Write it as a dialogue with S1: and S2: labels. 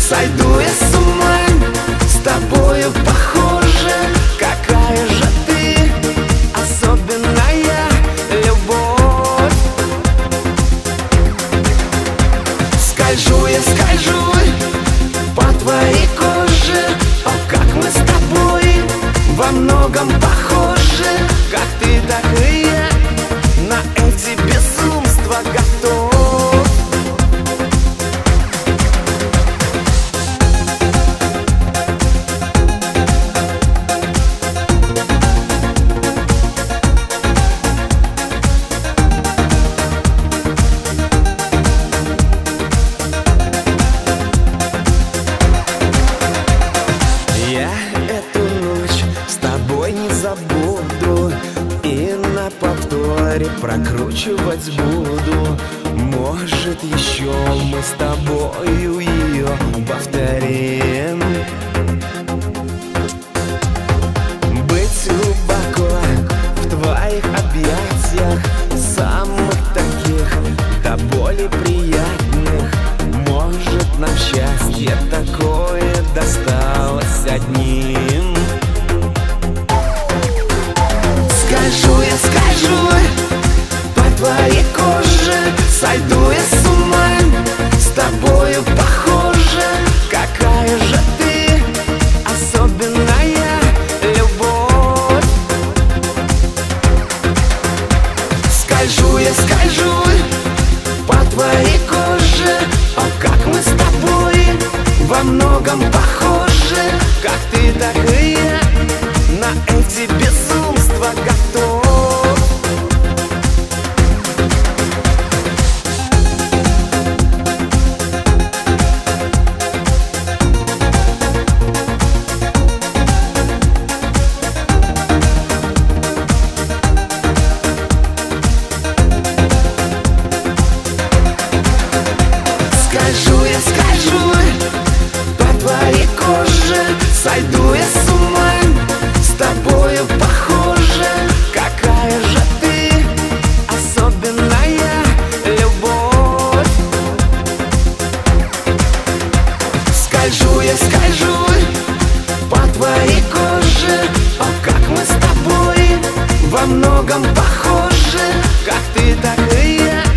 S1: сойду я с ума, с тобою похоже. Какая же ты особенная любовь. Скольжу я, скольжу по твоей коже. О, как мы с тобой во многом похожи. Как ты, так и я на эти безумства готов. Я эту ночь с тобой не забуду, и на повторе прокручивать буду. Может, еще мы с тобою ее повторим. Быть глубоко в твоих объятиях, самых таких до боли приятных. Может, нам счастье такое досталось одним. Скольжу я, скольжу по твоей коже. Сойду я с ума, с тобою похоже. Какая же ты особенная любовь. Скольжу я, скольжу по твоей коже. О, как мы с тобой во многом похожи. Как ты, так и я на эти безумства готов. Скольжу я, скольжу по твоей коже. Сойду я с ума, с тобою похоже. Какая же ты особенная любовь. Скольжу я, скольжу по твоей коже. О, как мы с тобой во многом похожи. Как ты, так и я